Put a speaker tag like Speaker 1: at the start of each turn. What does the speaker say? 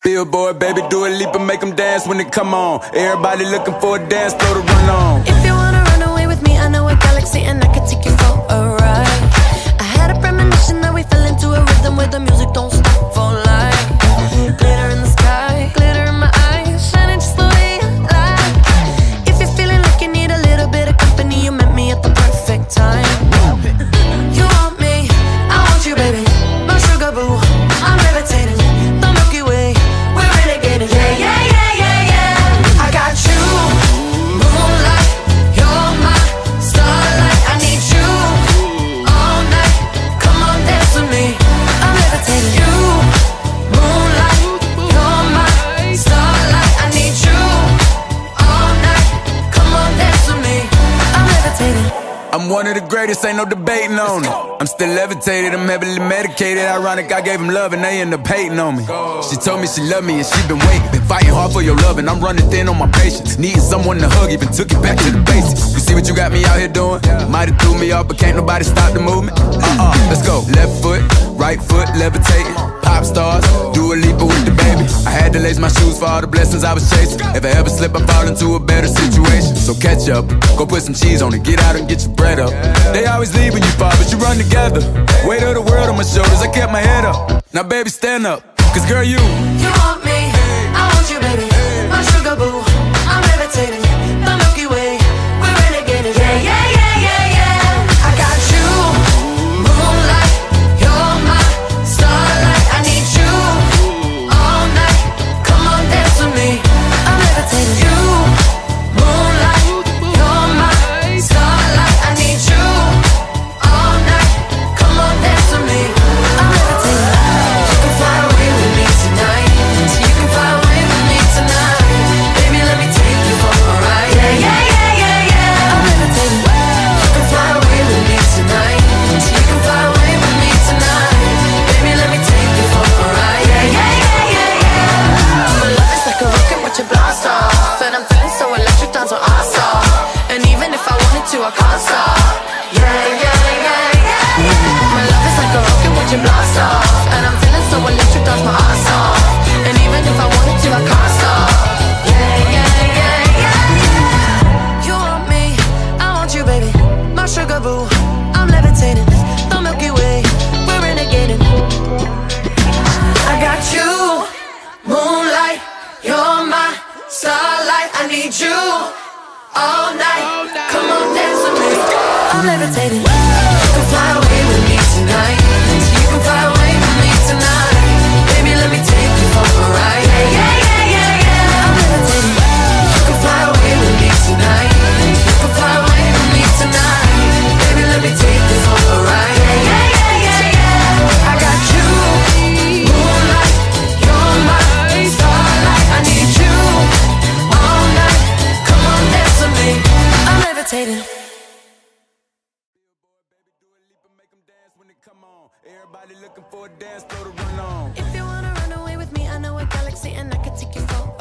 Speaker 1: Billboard, baby, do a leap and make them dance when they come on. Everybody looking for a dance floor to run on.
Speaker 2: If you wanna run away with me, I know a galaxy and I can take you for a ride. I had a premonition that we fell into a rhythm where the music don't stop for life. Glitter in the sky, glitter in my eyes, shining just the way I like. If you're feeling like you need a little bit of company, you met me at the perfect time. You want me, I want you, baby, my sugar boo, I'm levitating.
Speaker 1: I'm one of the greatest, ain't no debating on it. I'm still levitated, I'm heavily medicated. Ironic, I gave him love and they end up hating on me. She told me she loved me and she been waiting. Been fighting hard for your love and I'm running thin on my patience. Needing someone to hug, even took it back to the basics. You see what you got me out here doing? Might have threw me off, but can't nobody stop the movement. Let's go. Left foot, right foot, levitating. Pop stars, do a leap with the baby. I had to lace my shoes for all the blessings I was chasing. If I ever slip, I fall into a better situation. So catch up, go put some cheese on it, get out and get your bread up. They always leave when you fall, but you run together. Weight of the world on my shoulders, I kept my head up. Now baby, stand up, cause girl, you
Speaker 2: want me, I want you, baby, my sugar boo, I'm levitating, the Milky Way, we're renegading. Yeah, yeah, yeah, yeah, yeah. I got you, moonlight, you're my starlight. I need you all night, come on, dance with me, I'm levitating. You, moonlight, you're my starlight. I need you all night, come on, dance with me, I'm levitating. You can fly away with me tonight, so you can fly away with me tonight. Baby, let me take you for a ride. Yeah, yeah, yeah, yeah, yeah. I'm levitating. You can fly away with me tonight, so you can fly away with me tonight. Baby, let me take you for a ride. Yeah, yeah, yeah, yeah, yeah. My love is like a rocket, watch it blast off, and I'm feeling so electric, dance on our stop. And even if I wanted to, I can't stop. Yeah, yeah, yeah, yeah. My love is like a rocket, watch it blast off, and I'm feeling so electric, dance my ass off. And even if I wanted to, I can't stop. Yeah, yeah, yeah, yeah. You want me, I want you, baby, my sugar boo, I'm levitating, the Milky Way, we're renegading. I got you, moonlight, you're my starlight. I need you all night, come on, dance with me, I'm levitating. You can fly away with me tonight, so you can fly away with me tonight. Baby, let me take you for a ride. Yeah, yeah, yeah, yeah, yeah. I'm levitating. You can fly away with me tonight, so you can fly away with me tonight. Baby, let me take you for a ride. Yeah, yeah, yeah, yeah, yeah. I got you, moonlight, you're my starlight. I need you all night, come on, dance with me, I'm levitating.
Speaker 1: Everybody looking for a dance floor to run on.
Speaker 2: If you wanna run away with me, I know a galaxy and I can take you for